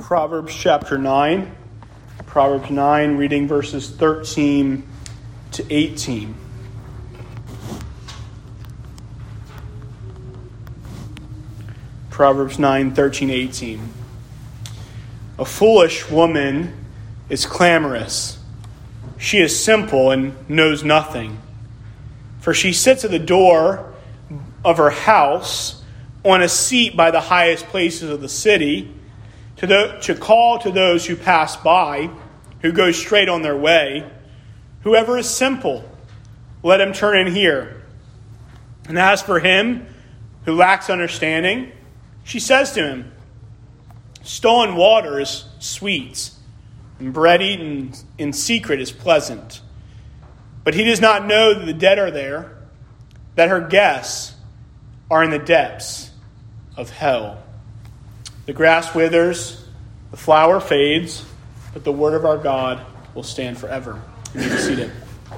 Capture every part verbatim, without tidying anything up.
Proverbs chapter nine. Proverbs nine, reading verses thirteen to eighteen. Proverbs nine, thirteen, eighteen. A foolish woman is clamorous. She is simple and knows nothing. For she sits at the door of her house on a seat by the highest places of the city to, the, to call to those who pass by, who go straight on their way. Whoever is simple, let him turn in here. And as for him who lacks understanding, she says to him, stolen water is sweet, and bread eaten in secret is pleasant. But he does not know that the dead are there, that her guests are in the depths of hell. The grass withers, the flower fades, but the word of our God will stand forever. You may be seated.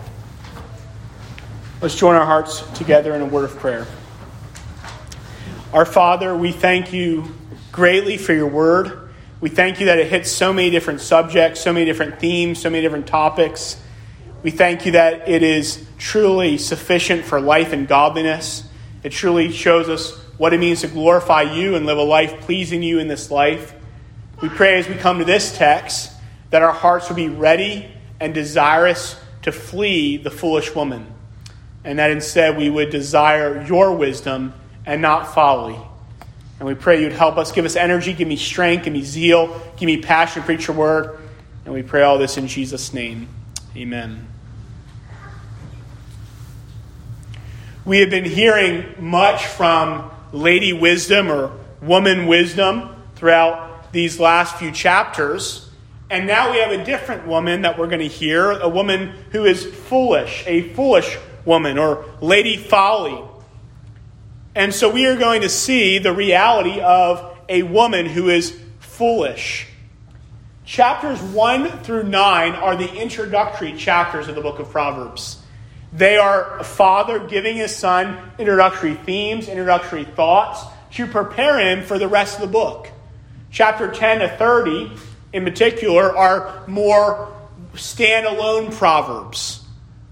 Let's join our hearts together in a word of prayer. Our Father, we thank you greatly for your word. We thank you that it hits so many different subjects, so many different themes, so many different topics. We thank you that it is truly sufficient for life and godliness. It truly shows us what it means to glorify you and live a life pleasing you in this life. We pray as we come to this text that our hearts will be ready and desirous to flee the foolish woman, and that instead we would desire your wisdom and not folly. And we pray you'd help us, give us energy, give me strength, give me zeal, give me passion to preach your word. And we pray all this in Jesus' name. Amen. We have been hearing much from Lady Wisdom or Woman Wisdom throughout these last few chapters. And now we have a different woman that we're going to hear, a woman who is foolish, a foolish woman, or Lady Folly. And so we are going to see the reality of a woman who is foolish. Chapters one through nine are the introductory chapters of the book of Proverbs. They are a father giving his son introductory themes, introductory thoughts to prepare him for the rest of the book. Chapter ten to thirty, in particular, are more standalone proverbs,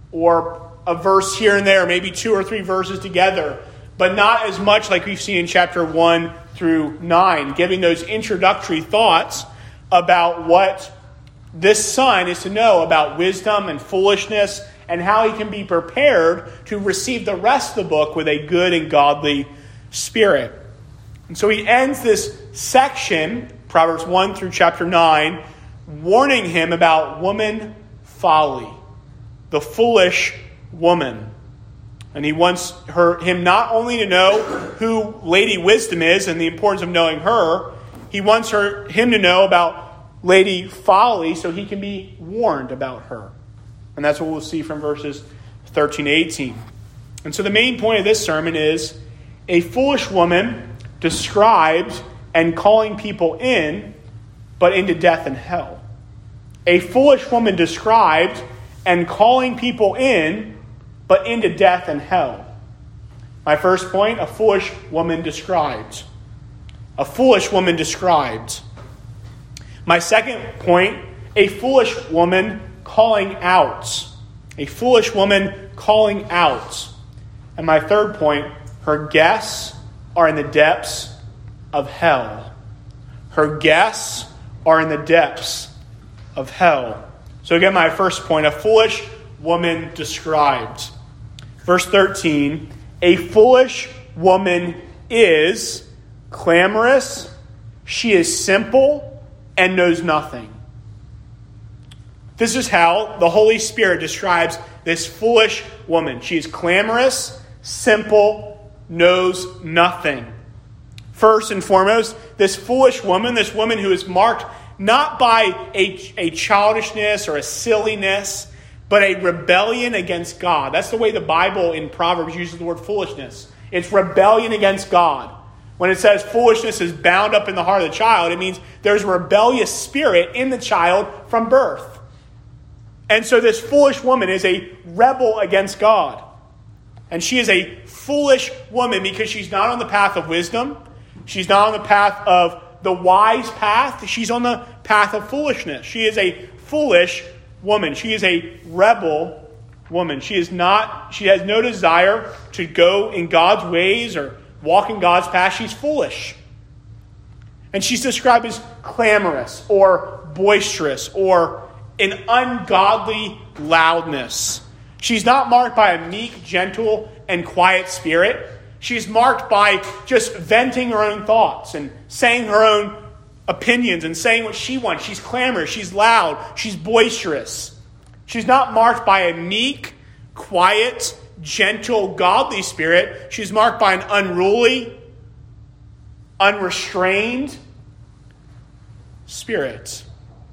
or a verse here and there, maybe two or three verses together, but not as much like we've seen in chapter one through nine, giving those introductory thoughts about what this son is to know about wisdom and foolishness and how he can be prepared to receive the rest of the book with a good and godly spirit. And so he ends this section, Proverbs one through chapter nine, warning him about woman folly, the foolish woman. And he wants her, him not only to know who Lady Wisdom is and the importance of knowing her, he wants her, him to know about Lady Folly so he can be warned about her. And that's what we'll see from verses thirteen to eighteen. And so the main point of this sermon is a foolish woman described and calling people in, but into death and hell. A foolish woman described and calling people in, but into death and hell. My first point, a foolish woman described. A foolish woman described. My second point, a foolish woman calling out. A foolish woman calling out. And my third point, her guests are in the depths of hell. Her guests are in the depths of hell. So again, my first point, a foolish woman described. Verse thirteen, a foolish woman is clamorous, she is simple, and knows nothing. This is how the Holy Spirit describes this foolish woman. She is clamorous, simple, knows nothing. First and foremost, this foolish woman, this woman who is marked not by a, a childishness or a silliness, but a rebellion against God. That's the way the Bible in Proverbs uses the word foolishness. It's rebellion against God. When it says foolishness is bound up in the heart of the child, it means there's a rebellious spirit in the child from birth. And so this foolish woman is a rebel against God. And she is a foolish woman because she's not on the path of wisdom. She's not on the path of the wise path, she's on the path of foolishness. She is a foolish woman. She is a rebel woman. She is not, she has no desire to go in God's ways or walk in God's path. She's foolish. And she's described as clamorous or boisterous or an ungodly loudness. She's not marked by a meek, gentle, and quiet spirit. She's marked by just venting her own thoughts and saying her own opinions and saying what she wants. She's clamorous. She's loud. She's boisterous. She's not marked by a meek, quiet, gentle, godly spirit. She's marked by an unruly, unrestrained spirit.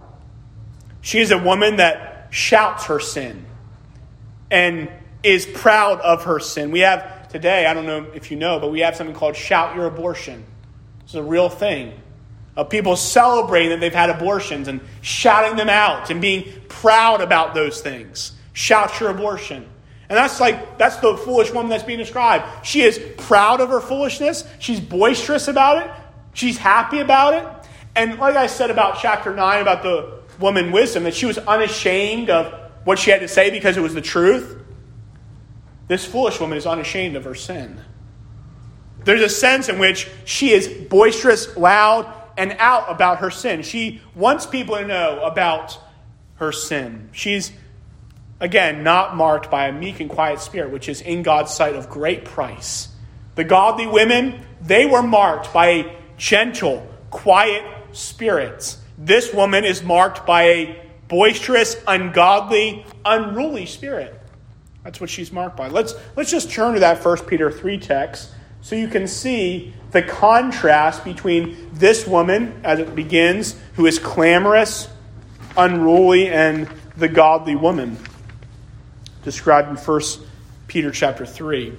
She is a woman that shouts her sin and is proud of her sin. We have today, I don't know if you know, but we have something called Shout Your Abortion. It's a real thing of people celebrating that they've had abortions and shouting them out and being proud about those things. Shout your abortion. And that's like, that's the foolish woman that's being described. She is proud of her foolishness. She's boisterous about it. She's happy about it. And like I said about chapter nine, about the woman wisdom, that she was unashamed of what she had to say because it was the truth. This foolish woman is unashamed of her sin. There's a sense in which she is boisterous, loud, and out about her sin. She wants people to know about her sin. She's, again, not marked by a meek and quiet spirit, which is in God's sight of great price. The godly women, they were marked by a gentle, quiet spirit. This woman is marked by a boisterous, ungodly, unruly spirit. That's what she's marked by. Let's, let's just turn to that First Peter three text so you can see the contrast between this woman, as it begins, who is clamorous, unruly, and the godly woman described in First Peter chapter three.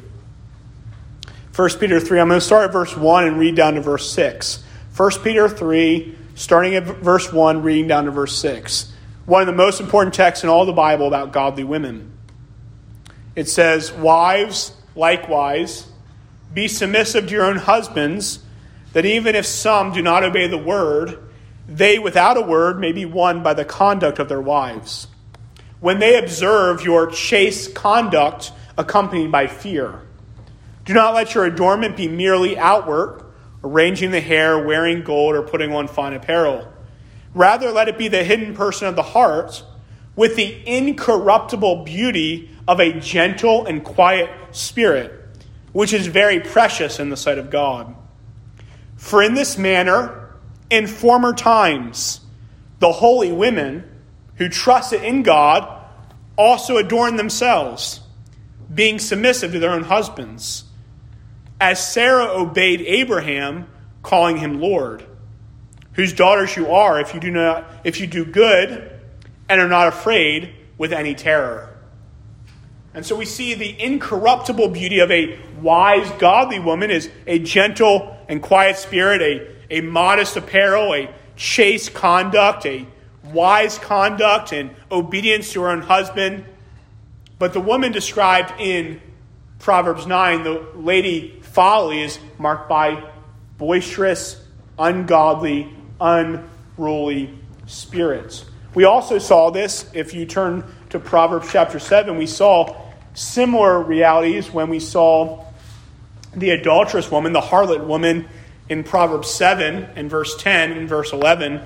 First Peter three, I'm going to start at verse one and read down to verse six. First Peter three, starting at verse one, reading down to verse six. One of the most important texts in all the Bible about godly women. It says, "Wives, likewise, be submissive to your own husbands, that even if some do not obey the word, they without a word may be won by the conduct of their wives, when they observe your chaste conduct accompanied by fear. Do not let your adornment be merely outward, arranging the hair, wearing gold, or putting on fine apparel. Rather, let it be the hidden person of the heart, with the incorruptible beauty of a gentle and quiet spirit, which is very precious in the sight of God. For in this manner, in former times, the holy women who trusted in God also adorned themselves, being submissive to their own husbands, as Sarah obeyed Abraham, calling him Lord, whose daughters you are if you do not, if you do good and are not afraid with any terror." And so we see the incorruptible beauty of a wise, godly woman is a gentle and quiet spirit, a, a modest apparel, a chaste conduct, a wise conduct and obedience to her own husband. But the woman described in Proverbs nine, the lady folly, is marked by boisterous, ungodly, unruly spirits. We also saw this, if you turn to Proverbs chapter seven, we saw similar realities when we saw the adulterous woman, the harlot woman, in Proverbs seven and verse ten and verse eleven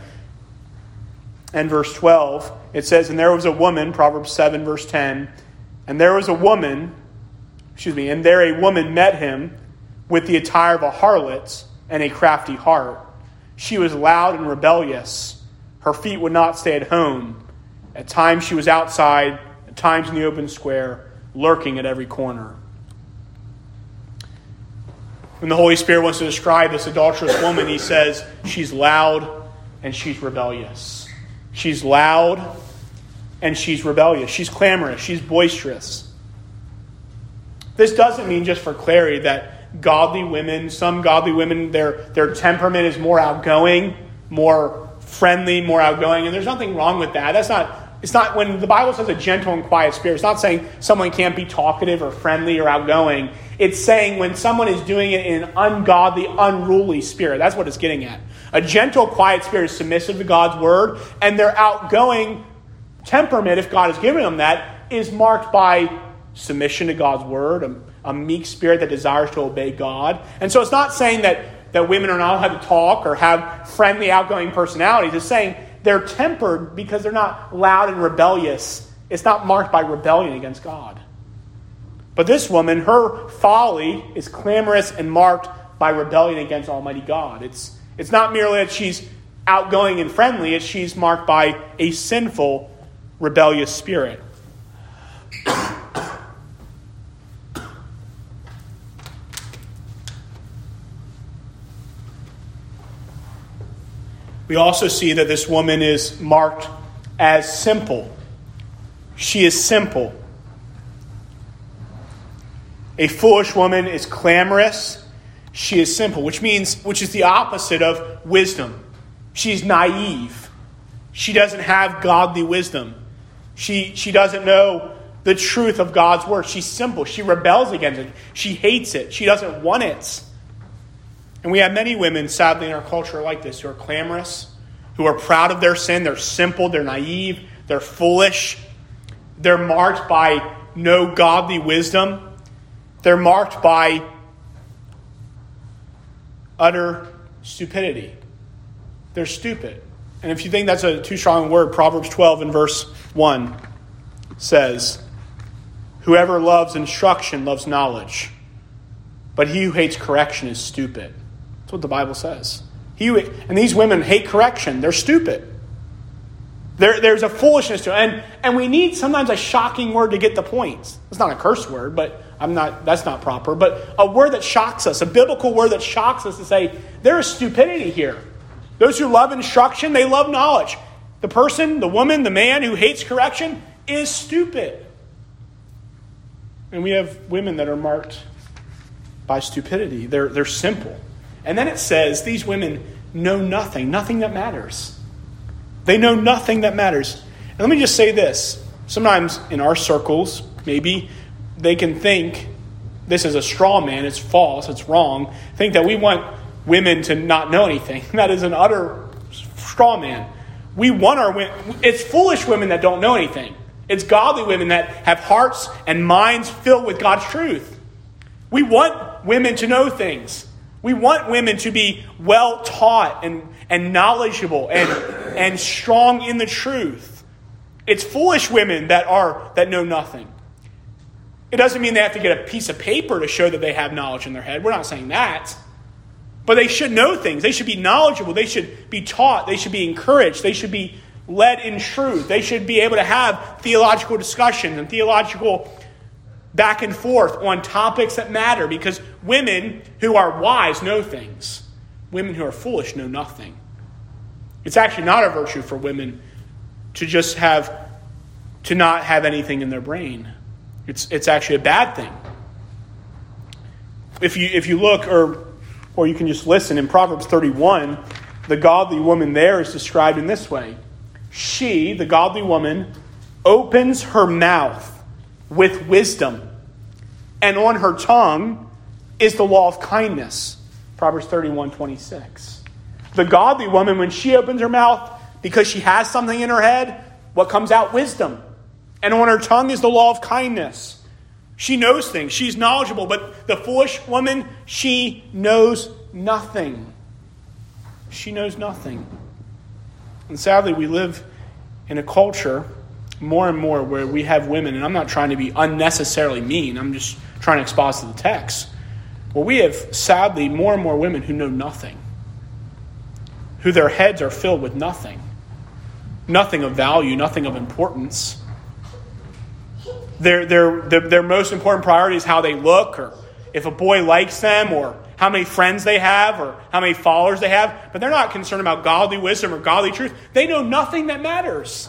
and verse twelve. It says, "And there was a woman," Proverbs seven verse ten, "and there was a woman, excuse me, and there a woman met him with the attire of a harlot and a crafty heart. She was loud and rebellious. Her feet would not stay at home. At times she was outside, at times in the open square, lurking at every corner." When the Holy Spirit wants to describe this adulterous woman, he says she's loud and she's rebellious. She's loud and she's rebellious. She's clamorous. She's boisterous. This doesn't mean, just for clarity, that godly women, some godly women, their, their temperament is more outgoing, more friendly, more outgoing, and there's nothing wrong with that. That's not, it's not, when the Bible says a gentle and quiet spirit, it's not saying someone can't be talkative or friendly or outgoing. It's saying when someone is doing it in an ungodly, unruly spirit. That's what it's getting at. A gentle, quiet spirit is submissive to God's word, and their outgoing temperament, if God has given them that, is marked by submission to God's word, a, a meek spirit that desires to obey God. And so it's not saying that, that women are not allowed to talk or have friendly, outgoing personalities. It's saying they're tempered because they're not loud and rebellious. It's not marked by rebellion against God. But this woman, her folly is clamorous and marked by rebellion against Almighty God. It's, it's not merely that she's outgoing and friendly, it's she's marked by a sinful, rebellious spirit. We also see that this woman is marked as simple. She is simple. A foolish woman is clamorous. She is simple, which means, which is the opposite of wisdom. She's naive. She doesn't have godly wisdom. She, she doesn't know the truth of God's word. She's simple. She rebels against it. She hates it. She doesn't want it. And we have many women, sadly, in our culture like this, who are clamorous, who are proud of their sin. They're simple. They're naive. They're foolish. They're marked by no godly wisdom. They're marked by utter stupidity. They're stupid. And if you think that's a too strong a word, Proverbs twelve and verse one says, "Whoever loves instruction loves knowledge, but he who hates correction is stupid." That's what the Bible says. He who, and these women hate correction. They're stupid. There, there's a foolishness to it. And, and we need sometimes a shocking word to get the point. It's not a curse word, but I'm not. That's not proper. But a word that shocks us, a biblical word that shocks us to say, there is stupidity here. Those who love instruction, they love knowledge. The person, the woman, the man who hates correction is stupid. And we have women that are marked by stupidity. They're, they're simple. And then it says these women know nothing, nothing that matters. They know nothing that matters. And let me just say this. Sometimes in our circles, maybe they can think this is a straw man, it's false, it's wrong. Think that we want women to not know anything. That is an utter straw man. We want our women, it's foolish women that don't know anything. It's godly women that have hearts and minds filled with God's truth. We want women to know things. We want women to be well taught and, and knowledgeable and, and strong in the truth. It's foolish women that are that know nothing. It doesn't mean they have to get a piece of paper to show that they have knowledge in their head. We're not saying that. But they should know things. They should be knowledgeable. They should be taught. They should be encouraged. They should be led in truth. They should be able to have theological discussions and theological back and forth on topics that matter, because women who are wise know things. Women who are foolish know nothing. It's actually not a virtue for women to just have, to not have anything in their brain. It's it's actually a bad thing. If you if you look, or or you can just listen, in Proverbs thirty-one, the godly woman there is described in this way. She, the godly woman, opens her mouth with wisdom, and on her tongue is the law of kindness. Proverbs thirty-one twenty-six. The godly woman, when she opens her mouth, because she has something in her head, what comes out? Wisdom. And on her tongue is the law of kindness. She knows things. She's knowledgeable. But the foolish woman, she knows nothing. She knows nothing. And sadly, we live in a culture more and more where we have women, and I'm not trying to be unnecessarily mean, I'm just trying to exposit the text, where we have, sadly, more and more women who know nothing, who their heads are filled with nothing, nothing of value, nothing of importance. Their, their, their, their most important priority is how they look, or if a boy likes them, or how many friends they have, or how many followers they have. But they're not concerned about godly wisdom or godly truth. They know nothing that matters.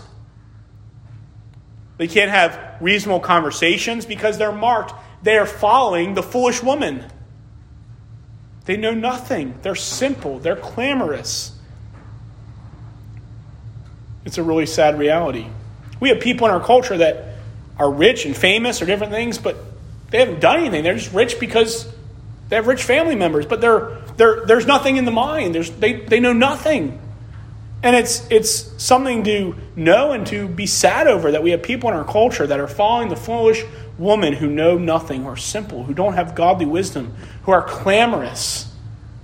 They can't have reasonable conversations because they're marked. They are following the foolish woman. They know nothing. They're simple. They're clamorous. It's a really sad reality. We have people in our culture that are rich and famous or different things, but They haven't done anything. They're just rich because they have rich family members. But they're, they're, there's nothing in the mind. There's, they, they know nothing. And it's it's something to know and to be sad over that we have people in our culture that are following the foolish women who know nothing, who are simple, who don't have godly wisdom, who are clamorous.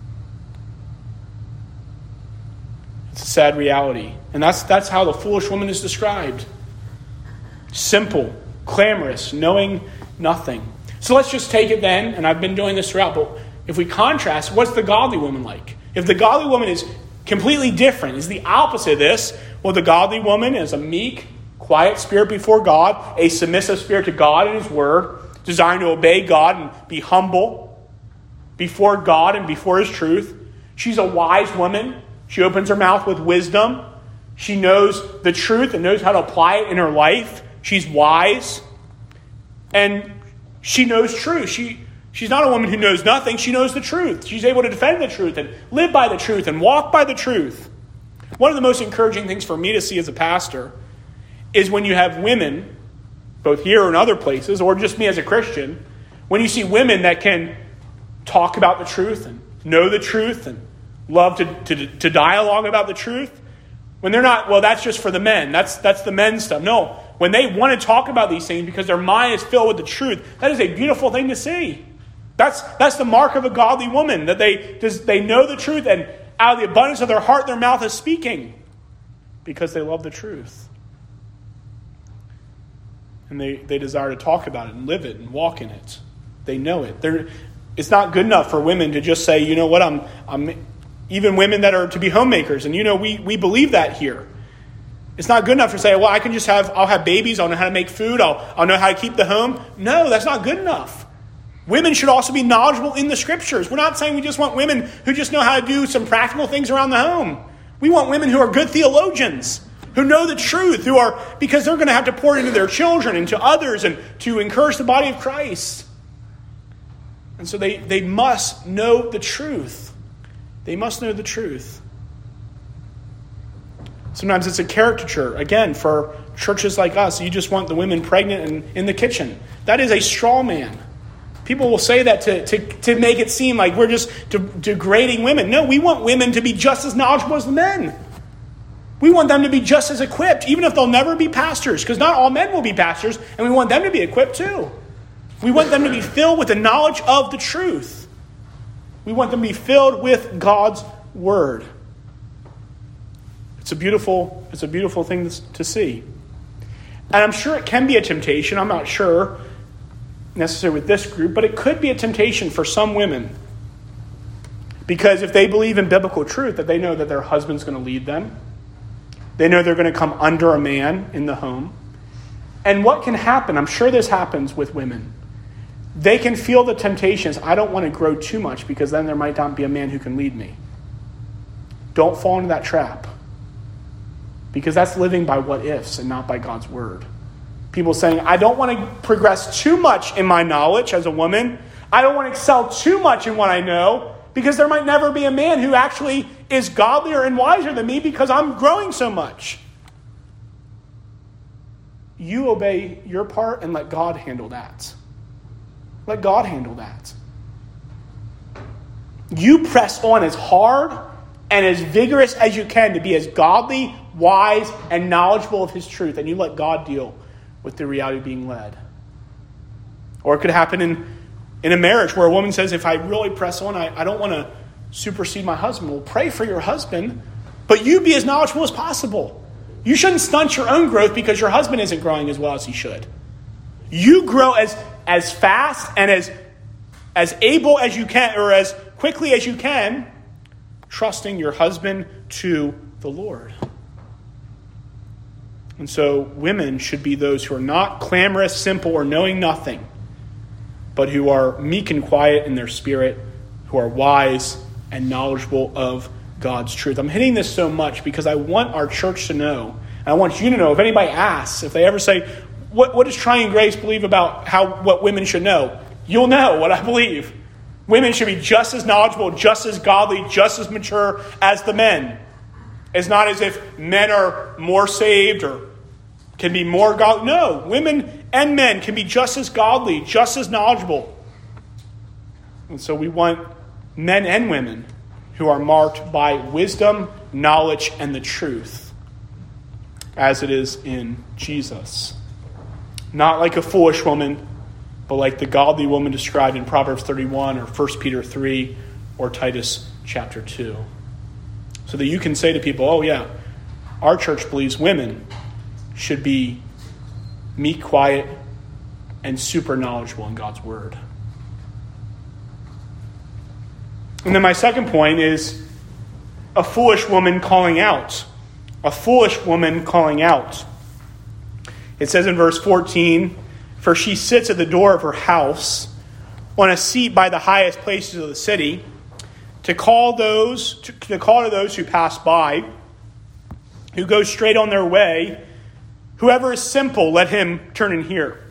It's a sad reality. And that's that's how the foolish woman is described. Simple, clamorous, knowing nothing. So let's just take it then, and I've been doing this throughout, but if we contrast, what's the godly woman like? If the godly woman is completely different, is the opposite of this, well, the godly woman is a meek, quiet spirit before God, a submissive spirit to God and His Word, desiring to obey God and be humble before God and before His truth. She's a wise woman. She opens her mouth with wisdom. She knows the truth and knows how to apply it in her life. She's wise. And she knows truth. She She's not a woman who knows nothing. She knows the truth. She's able to defend the truth and live by the truth and walk by the truth. One of the most encouraging things for me to see as a pastor is when you have women, both here and other places, or just me as a Christian, when you see women that can talk about the truth and know the truth and love to, to, to dialogue about the truth. When they're not, well, that's just for the men. That's, that's the men's stuff. No, when they want to talk about these things because their mind is filled with the truth, that is a beautiful thing to see. That's that's the mark of a godly woman, that they just, they know the truth, and out of the abundance of their heart, their mouth is speaking because they love the truth. And they, they desire to talk about it and live it and walk in it. They know it. They're, it's not good enough for women to just say, you know what, I'm I'm even women that are to be homemakers, and you know we we believe that here. It's not good enough to say, well, I can just have I'll have babies, I'll know how to make food, I'll I'll know how to keep the home. No, that's not good enough. Women should also be knowledgeable in the Scriptures. We're not saying we just want women who just know how to do some practical things around the home. We want women who are good theologians, who know the truth, who are, because they're going to have to pour it into their children, into others, and to encourage the body of Christ. And so they, they must know the truth. They must know the truth. Sometimes it's a caricature, again, for churches like us. You just want the women pregnant and in the kitchen. That is a straw man. People will say that to, to, to make it seem like we're just de- degrading women. No, we want women to be just as knowledgeable as the men. We want them to be just as equipped, even if they'll never be pastors, because not all men will be pastors, and we want them to be equipped too. We want them to be filled with the knowledge of the truth. We want them to be filled with God's Word. It's a beautiful, it's a beautiful thing to, to see. And I'm sure it can be a temptation. I'm not sure necessarily with this group, but it could be a temptation for some women. Because if they believe in biblical truth, that they know that their husband's going to lead them. They know they're going to come under a man in the home. And what can happen, I'm sure this happens with women. They can feel the temptations. I don't want to grow too much because then there might not be a man who can lead me. Don't fall into that trap. Because that's living by what ifs and not by God's Word. People saying, I don't want to progress too much in my knowledge as a woman. I don't want to excel too much in what I know because there might never be a man who actually is godlier and wiser than me because I'm growing so much. You obey your part and let God handle that. Let God handle that. You press on as hard and as vigorous as you can to be as godly, wise, and knowledgeable of His truth, and you let God deal with the reality of being led. Or it could happen in, in a marriage where a woman says, if I really press on, I, I don't want to supersede my husband. Well, pray for your husband, but you be as knowledgeable as possible. You shouldn't stunt your own growth because your husband isn't growing as well as he should. You grow as, as fast and as, as able as you can, or as quickly as you can, trusting your husband to the Lord. And so women should be those who are not clamorous, simple, or knowing nothing, but who are meek and quiet in their spirit, who are wise and knowledgeable of God's truth. I'm hitting this so much because I want our church to know, and I want you to know, if anybody asks, if they ever say, what, what does Triune Grace believe about how what women should know? You'll know what I believe. Women should be just as knowledgeable, just as godly, just as mature as the men. It's not as if men are more saved or can be more godly. No, women and men can be just as godly, just as knowledgeable. And so we want men and women who are marked by wisdom, knowledge, and the truth, as it is in Jesus. Not like a foolish woman, but like the godly woman described in Proverbs thirty-one or First Peter three or Titus chapter two. So that you can say to people, oh yeah, our church believes women should be meek, quiet, and super knowledgeable in God's word. And then my second point is a foolish woman calling out. A foolish woman calling out. It says in verse fourteen, for she sits at the door of her house on a seat by the highest places of the city to call those to, to call to those who pass by, who go straight on their way. Whoever is simple, let him turn and hear.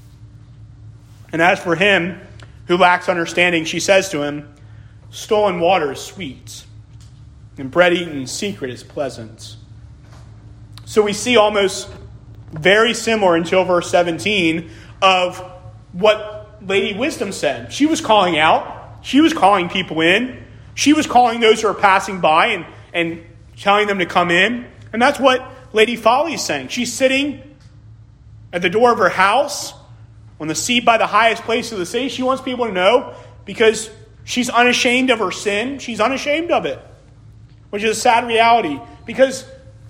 And as for him who lacks understanding, she says to him, stolen water is sweet, and bread eaten in secret is pleasant. So we see almost very similar until verse seventeen of what Lady Wisdom said. She was calling out. She was calling people in. She was calling those who are passing by and, and telling them to come in. And that's what Lady Folly is saying. She's sitting at the door of her house on the seat by the highest place of the city. She wants people to know because she's unashamed of her sin. She's unashamed of it, which is a sad reality. Because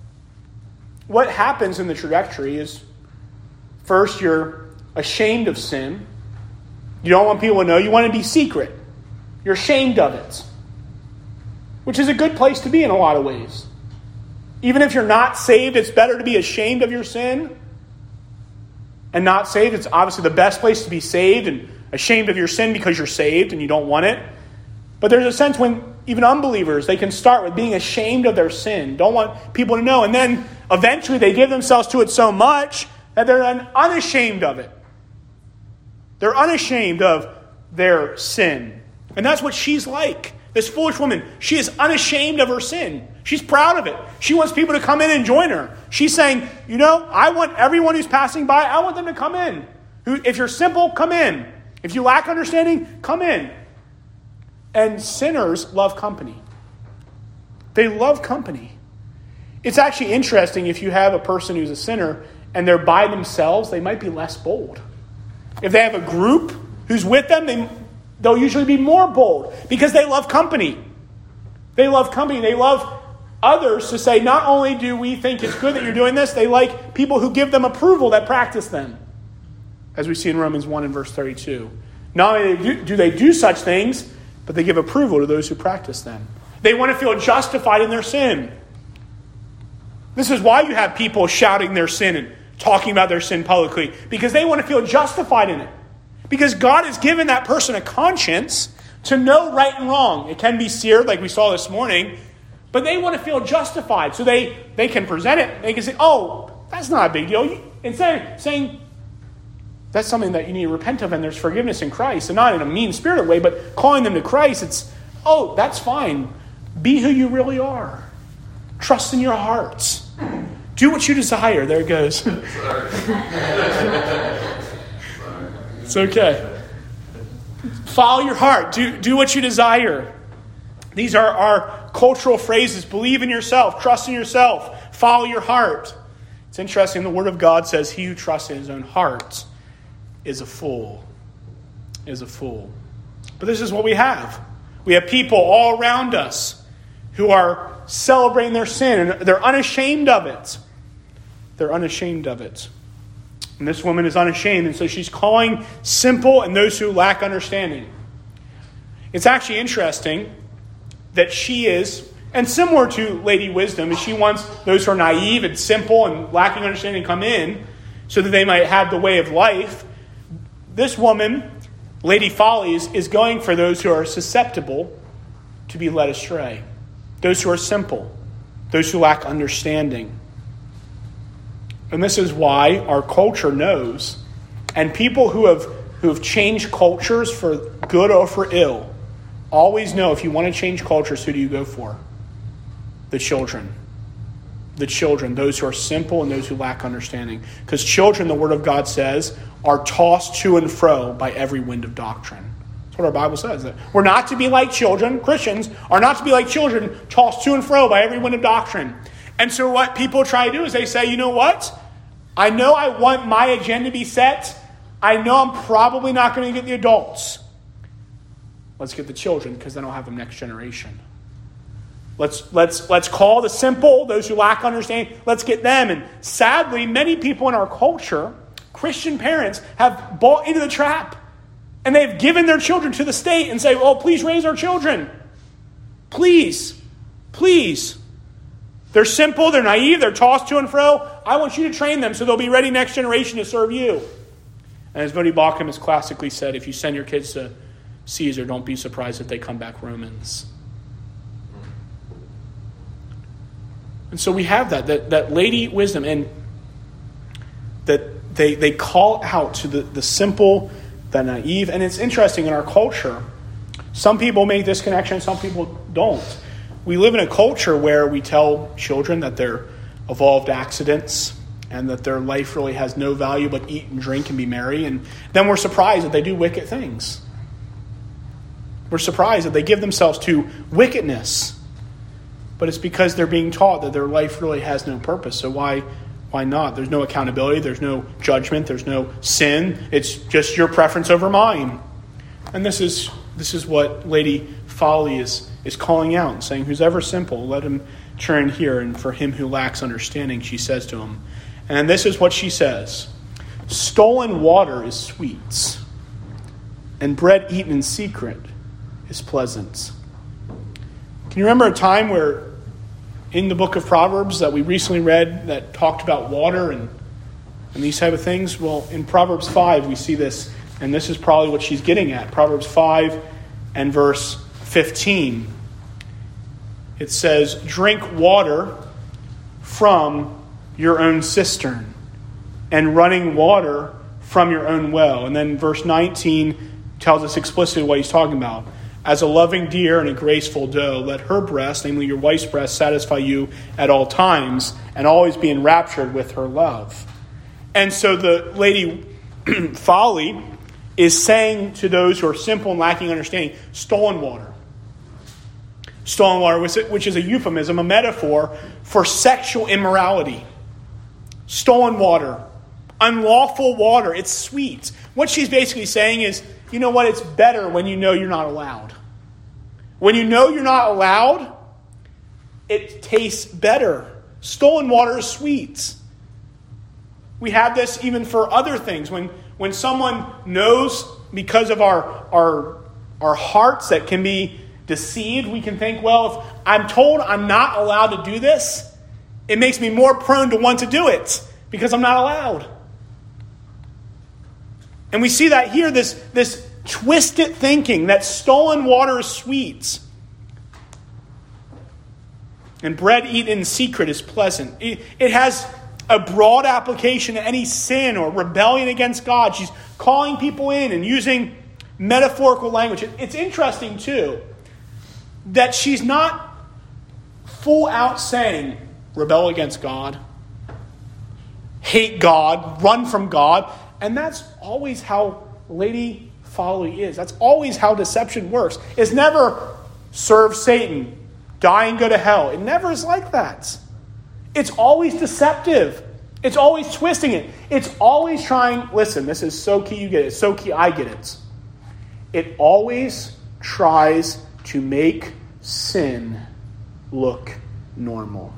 what happens in the trajectory is, first, you're ashamed of sin. You don't want people to know. You want to be secret. You're ashamed of it, which is a good place to be in a lot of ways. Even if you're not saved, it's better to be ashamed of your sin and not saved. It's obviously the best place to be saved and ashamed of your sin because you're saved and you don't want it. But there's a sense when even unbelievers, they can start with being ashamed of their sin. Don't want people to know. And then eventually they give themselves to it so much that they're then unashamed of it. They're unashamed of their sin. And that's what she's like. This foolish woman, she is unashamed of her sin. She's proud of it. She wants people to come in and join her. She's saying, you know, I want everyone who's passing by, I want them to come in. If you're simple, come in. If you lack understanding, come in. And sinners love company. They love company. It's actually interesting if you have a person who's a sinner and they're by themselves, they might be less bold. If they have a group who's with them, they, they'll usually be more bold because they love company. They love company. They love others to say, not only do we think it's good that you're doing this, they like people who give them approval that practice them. As we see in Romans one and verse thirty-two. Not only do, do they do such things, but they give approval to those who practice them. They want to feel justified in their sin. This is why you have people shouting their sin and talking about their sin publicly, because they want to feel justified in it. Because God has given that person a conscience to know right and wrong. It can be seared, like we saw this morning, but they want to feel justified. So they, they can present it. They can say, oh, that's not a big deal. You, instead of saying, that's something that you need to repent of and there's forgiveness in Christ. And not in a mean-spirited way, but calling them to Christ, it's, oh, that's fine. Be who you really are. Trust in your hearts. Do what you desire. There it goes. It's okay. Follow your heart. Do, do what you desire. These are our cultural phrases. Believe in yourself. Trust in yourself. Follow your heart. It's interesting. The Word of God says, he who trusts in his own heart is a fool. Is a fool. But this is what we have. We have people all around us who are celebrating their sin, and they're unashamed of it. They're unashamed of it. And this woman is unashamed, and so she's calling simple and those who lack understanding. It's actually interesting that she is, and similar to Lady Wisdom, is she wants those who are naive and simple and lacking understanding to come in so that they might have the way of life. This woman, Lady Follies, is going for those who are susceptible to be led astray. Those who are simple. Those who lack understanding. And this is why our culture knows, and people who have who have changed cultures for good or for ill, always know if you want to change cultures, who do you go for? The children. the children, those who are simple and those who lack understanding. Because children, the Word of God says, are tossed to and fro by every wind of doctrine. That's what our Bible says. That we're not to be like children. Christians are not to be like children, tossed to and fro by every wind of doctrine. And so what people try to do is they say, you know what? I know I want my agenda to be set. I know I'm probably not going to get the adults. Let's get the children, because then I'll have them next generation. Let's let's let's call the simple, those who lack understanding, let's get them. And sadly, many people in our culture, Christian parents, have bought into the trap. And they've given their children to the state and say, oh, please raise our children. Please. Please. They're simple, they're naive, they're tossed to and fro. I want you to train them so they'll be ready next generation to serve you. And as Voddie Baucham has classically said, if you send your kids to Caesar, don't be surprised if they come back Romans. And so we have that, that, that Lady Wisdom, and that they they call out to the, the simple, the naive. And it's interesting in our culture, some people make this connection, some people don't. We live in a culture where we tell children that they're evolved accidents and that their life really has no value but eat and drink and be merry. And then we're surprised that they do wicked things. We're surprised that they give themselves to wickedness. But it's because they're being taught that their life really has no purpose. So why why not? There's no accountability. There's no judgment. There's no sin. It's just your preference over mine. And this is this is what Lady Folly is, is calling out and saying, who's ever simple, let him turn here. And for him who lacks understanding, she says to him. And this is what she says. Stolen water is sweet, and bread eaten in secret is pleasant. Can you remember a time where in the book of Proverbs that we recently read that talked about water and, and these type of things? Well, in Proverbs five, we see this, and this is probably what she's getting at. Proverbs five and verse fifteen. It says, drink water from your own cistern, and running water from your own well. And then verse nineteen tells us explicitly what he's talking about. As a loving deer and a graceful doe, let her breast, namely your wife's breast, satisfy you at all times, and always be enraptured with her love. And so the Lady Folly is saying to those who are simple and lacking understanding, stolen water. Stolen water, which is a euphemism, a metaphor for sexual immorality. Stolen water. Unlawful water. It's sweet. What she's basically saying is, you know what? It's better when you know you're not allowed. When you know you're not allowed, it tastes better. Stolen water is sweet. We have this even for other things. When when someone knows because of our, our, our hearts that can be deceived, we can think, well, if I'm told I'm not allowed to do this, it makes me more prone to want to do it because I'm not allowed. And we see that here, this, this twisted thinking that stolen water is sweet. And bread eaten in secret is pleasant. It, it has a broad application to any sin or rebellion against God. She's calling people in and using metaphorical language. It, it's interesting, too, that she's not full out saying, rebel against God, hate God, run from God. And that's always how Lady Folly is. That's always how deception works. It's never serve Satan, die and go to hell. It never is like that. It's always deceptive. It's always twisting it. It's always trying, listen, this is so key, you get it. It's so key, I get it. It always tries to make sin look normal.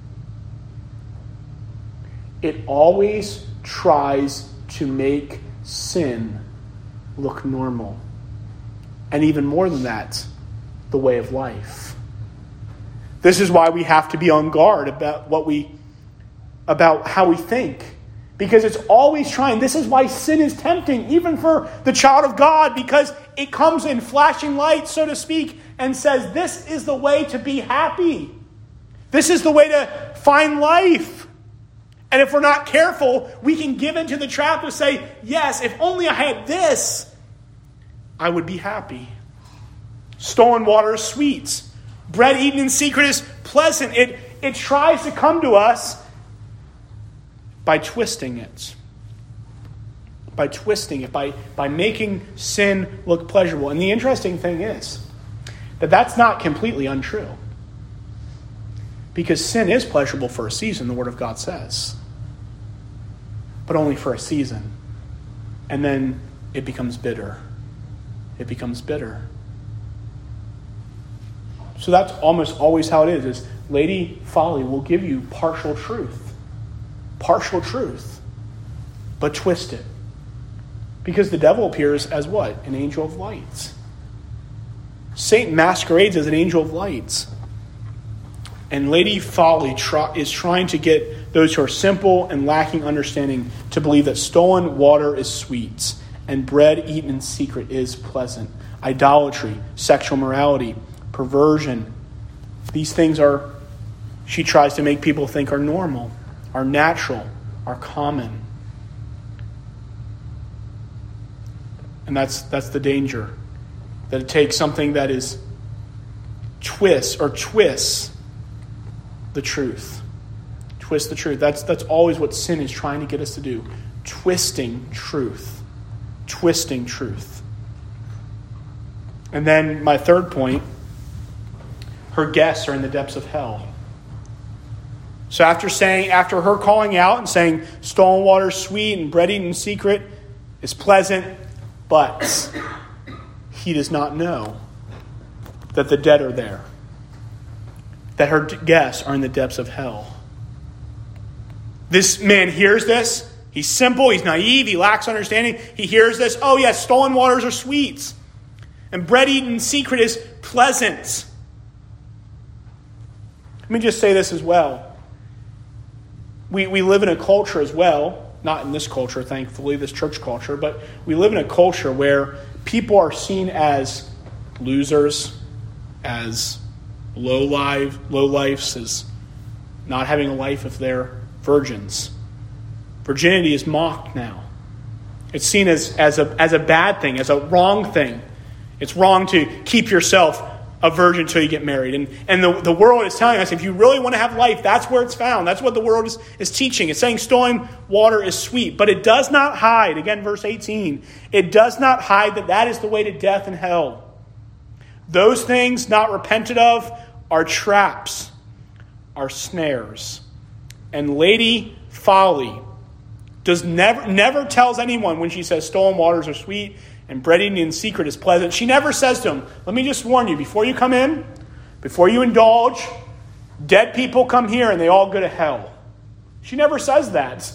It always tries to make sin look normal. And even more than that, the way of life. This is why we have to be on guard about what we, about how we think. Because it's always trying. This is why sin is tempting, even for the child of God, because it comes in flashing lights, so to speak, and says, this is the way to be happy. This is the way to find life. And if we're not careful, we can give into the trap to say, yes, if only I had this, I would be happy. Stolen water is sweet. Bread eaten in secret is pleasant. It, it tries to come to us by twisting it. By twisting it, by, by making sin look pleasurable. And the interesting thing is that that's not completely untrue. Because sin is pleasurable for a season, the Word of God says. But only for a season. And then it becomes bitter. It becomes bitter. So that's almost always how it is, is Lady Folly will give you partial truth. Partial truth. But twist it. Because the devil appears as what? An angel of light. Satan masquerades as an angel of light. And Lady Folly try, is trying to get those who are simple and lacking understanding to believe that stolen water is sweet and bread eaten in secret is pleasant. Idolatry, sexual morality, perversion. These things are, she tries to make people think are normal, are natural, are common. And that's that's the danger. That it takes something that is twists or twists the truth. Twist the truth. That's that's always what sin is trying to get us to do. Twisting truth. Twisting truth. And then my third point, her guests are in the depths of hell. So after saying, after her calling out and saying, stolen water is sweet and bread eaten in secret is pleasant, but he does not know that the dead are there. That her guests are in the depths of hell. This man hears this. He's simple. He's naive. He lacks understanding. He hears this. Oh, yes, stolen waters are sweet. And bread eaten in secret is pleasant. Let me just say this as well. We, we live in a culture as well. Not in this culture, thankfully, this church culture. But we live in a culture where people are seen as losers, as low life, low lifes, as not having a life if they're virgins. Virginity is mocked now. It's seen as, as, a, as a bad thing, as a wrong thing. It's wrong to keep yourself a virgin until you get married. And, and the, the world is telling us, if you really want to have life, that's where it's found. That's what the world is, is teaching. It's saying stolen water is sweet. But it does not hide, again, verse eighteen, it does not hide that that is the way to death and hell. Those things not repented of are traps, are snares. And Lady Folly does never never tells anyone when she says stolen waters are sweet and bread eaten in secret is pleasant. She never says to them, let me just warn you, before you come in, before you indulge, dead people come here and they all go to hell. She never says that.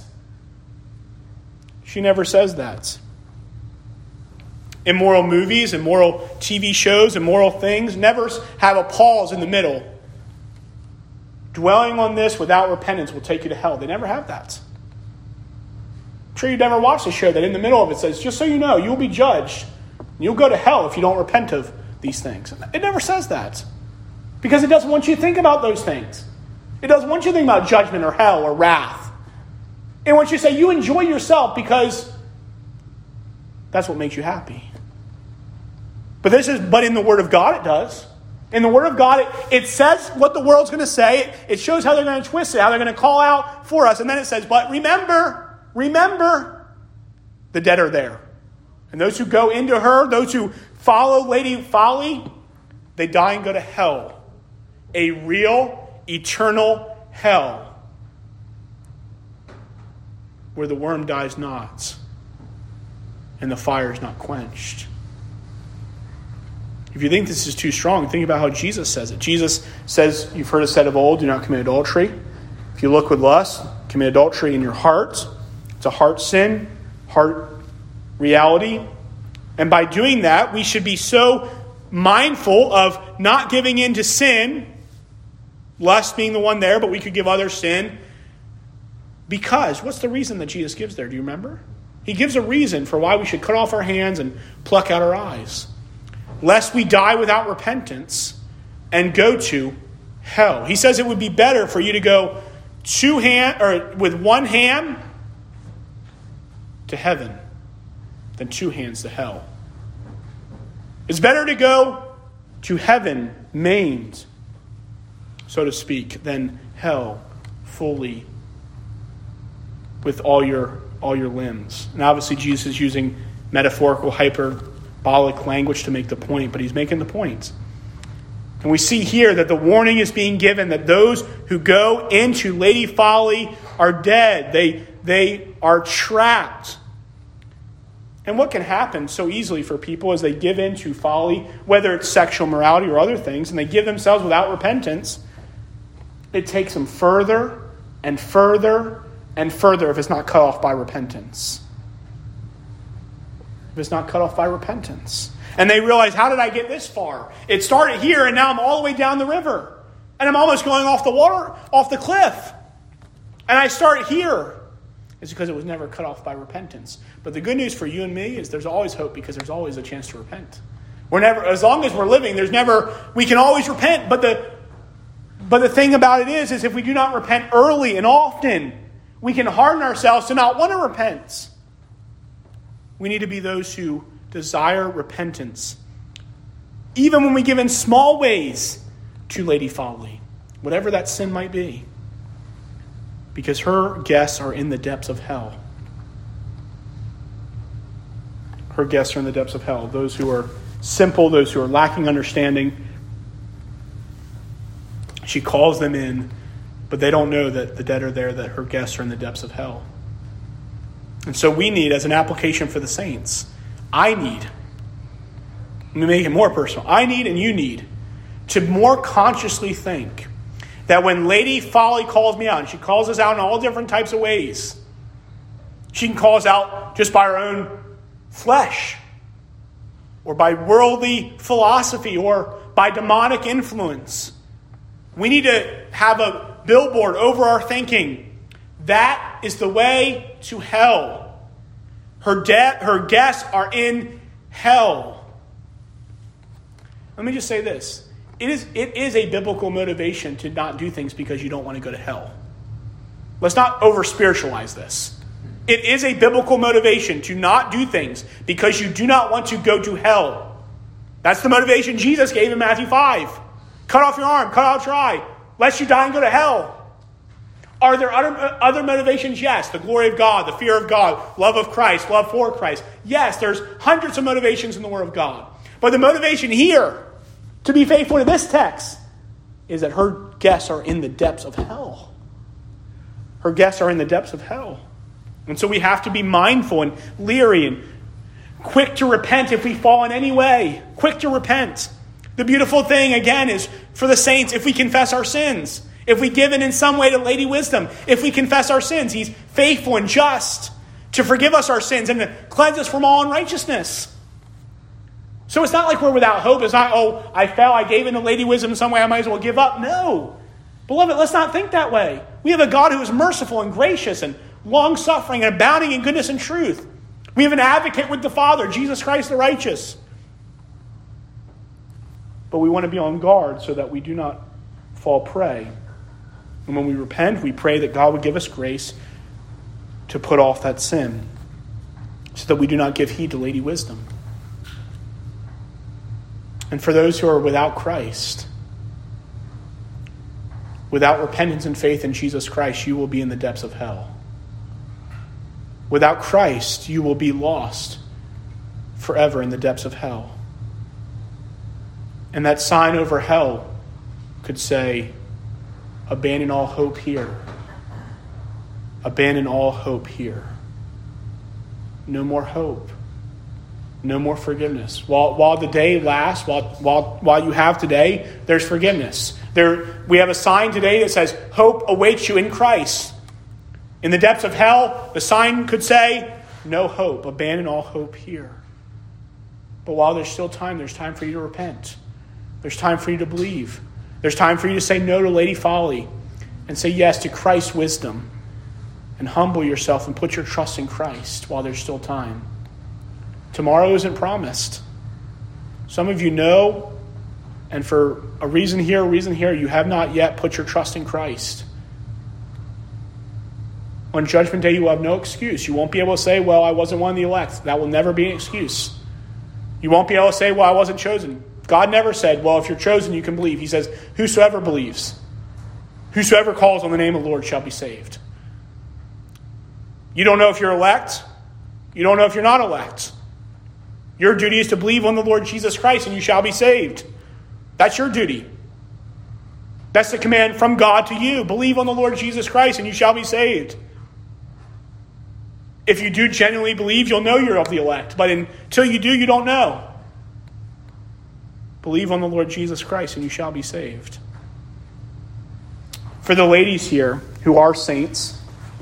She never says that. Immoral movies, immoral T V shows, immoral things never have a pause in the middle. Dwelling on this without repentance will take you to hell. They never have that. I'm sure you've never watched a show that in the middle of it says, just so you know, you'll be judged. You'll go to hell if you don't repent of these things. It never says that. Because it doesn't want you to think about those things. It doesn't want you to think about judgment or hell or wrath. It wants you to say you enjoy yourself because that's what makes you happy. But this is, but in the Word of God it does. In the Word of God, it, it says what the world's going to say. It, it shows how they're going to twist it, how they're going to call out for us. And then it says, but remember, remember, the dead are there. And those who go into her, those who follow Lady Folly, they die and go to hell. A real, eternal hell. Where the worm dies not. And the fire is not quenched. If you think this is too strong, think about how Jesus says it. Jesus says, you've heard it said of old, do not commit adultery. If you look with lust, commit adultery in your heart. It's a heart sin, heart reality. And by doing that, we should be so mindful of not giving in to sin, lust being the one there, but we could give other sin. Because, what's the reason that Jesus gives there? Do you remember? He gives a reason for why we should cut off our hands and pluck out our eyes. Lest we die without repentance and go to hell. He says it would be better for you to go two hand or with one hand to heaven than two hands to hell. It's better to go to heaven maimed, so to speak, than hell fully with all your all your limbs. And obviously Jesus is using metaphorical, hyperbolic language to make the point, but he's making the point. And we see here that the warning is being given that those who go into Lady Folly are dead. They, they are trapped. And what can happen so easily for people as they give in to folly, whether it's sexual morality or other things, and they give themselves without repentance, it takes them further and further and further if it's not cut off by repentance. If it's not cut off by repentance. And they realize, how did I get this far? It started here and now I'm all the way down the river. And I'm almost going off the water, off the cliff. And I start here. It's because it was never cut off by repentance. But the good news for you and me is there's always hope because there's always a chance to repent. We're never, as long as we're living, there's never, we can always repent. But the, but the thing about it is, is if we do not repent early and often, we can harden ourselves to not want to repent. We need to be those who desire repentance, even when we give in small ways to Lady Folly, whatever that sin might be, because her guests are in the depths of hell. Her guests are in the depths of hell. Those who are simple, those who are lacking understanding, she calls them in, but they don't know that the dead are there, that her guests are in the depths of hell. And so we need, as an application for the saints, I need, let me make it more personal, I need and you need to more consciously think that when Lady Folly calls me out, and she calls us out in all different types of ways, she can call us out just by her own flesh, or by worldly philosophy, or by demonic influence. We need to have a billboard over our thinking. That is the way to hell. Her de- her guests are in hell. Let me just say this. It is, it is a biblical motivation to not do things because you don't want to go to hell. Let's not over-spiritualize this. It is a biblical motivation to not do things because you do not want to go to hell. That's the motivation Jesus gave in Matthew five. Cut off your arm, cut out your eye, lest you die and go to hell. Are there other, other motivations? Yes. The glory of God, the fear of God, love of Christ, love for Christ. Yes, there's hundreds of motivations in the Word of God. But the motivation here, to be faithful to this text, is that her guests are in the depths of hell. Her guests are in the depths of hell. And so we have to be mindful and leery and quick to repent if we fall in any way. Quick to repent. The beautiful thing, again, is for the saints, if we confess our sins, if we give in in some way to Lady Wisdom, if we confess our sins, he's faithful and just to forgive us our sins and to cleanse us from all unrighteousness. So it's not like we're without hope. It's not, oh, I fell, I gave in to Lady Wisdom in some way, I might as well give up. No. Beloved, let's not think that way. We have a God who is merciful and gracious and long-suffering and abounding in goodness and truth. We have an advocate with the Father, Jesus Christ the righteous. But we want to be on guard so that we do not fall prey. And when we repent, we pray that God would give us grace to put off that sin so that we do not give heed to Lady Wisdom. And for those who are without Christ, without repentance and faith in Jesus Christ, you will be in the depths of hell. Without Christ, you will be lost forever in the depths of hell. And that sign over hell could say, abandon all hope here. Abandon all hope here. No more hope. No more forgiveness. While while the day lasts, while while while you have today, there's forgiveness. There we have a sign today that says, hope awaits you in Christ. In the depths of hell, the sign could say, no hope. Abandon all hope here. But while there's still time, there's time for you to repent. There's time for you to believe. There's time for you to say no to Lady Folly and say yes to Christ's wisdom and humble yourself and put your trust in Christ while there's still time. Tomorrow isn't promised. Some of you know, and for a reason here, a reason here, you have not yet put your trust in Christ. On Judgment Day, you will have no excuse. You won't be able to say, well, I wasn't one of the elect. That will never be an excuse. You won't be able to say, well, I wasn't chosen. God never said, well, if you're chosen, you can believe. He says, whosoever believes. Whosoever calls on the name of the Lord shall be saved. You don't know if you're elect. You don't know if you're not elect. Your duty is to believe on the Lord Jesus Christ and you shall be saved. That's your duty. That's the command from God to you. Believe on the Lord Jesus Christ and you shall be saved. If you do genuinely believe, you'll know you're of the elect. But until you do, you don't know. Believe on the Lord Jesus Christ and you shall be saved. For the ladies here who are saints,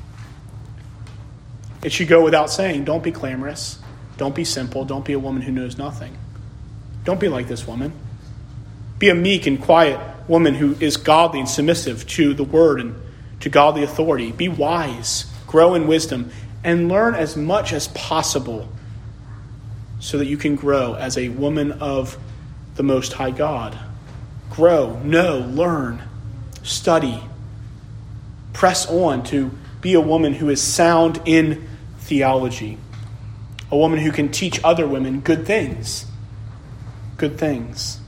it should go without saying, don't be clamorous. Don't be simple. Don't be a woman who knows nothing. Don't be like this woman. Be a meek and quiet woman who is godly and submissive to the word and to godly authority. Be wise. Grow in wisdom. And learn as much as possible so that you can grow as a woman of the Most High God. Grow, know, learn, study. Press on to be a woman who is sound in theology. A woman who can teach other women good things. Good things.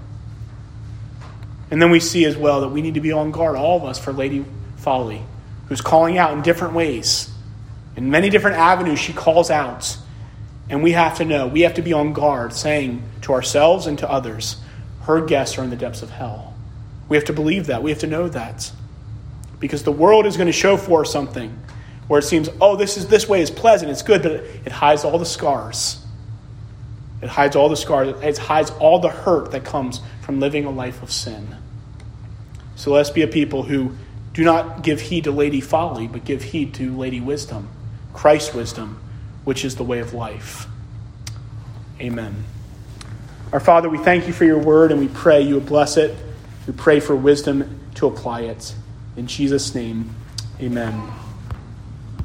And then we see as well that we need to be on guard, all of us, for Lady Folly, who's calling out in different ways. In many different avenues she calls out. And we have to know, we have to be on guard, saying to ourselves and to others, her guests are in the depths of hell. We have to believe that. We have to know that. Because the world is going to show for something where it seems, oh, this is this way is pleasant, it's good, but it, it hides all the scars. It hides all the scars. It hides all the hurt that comes from living a life of sin. So let's be a people who do not give heed to Lady Folly, but give heed to Lady Wisdom, Christ's wisdom, which is the way of life. Amen. Our Father, we thank you for your word, and we pray you would bless it. We pray for wisdom to apply it. In Jesus' name, amen.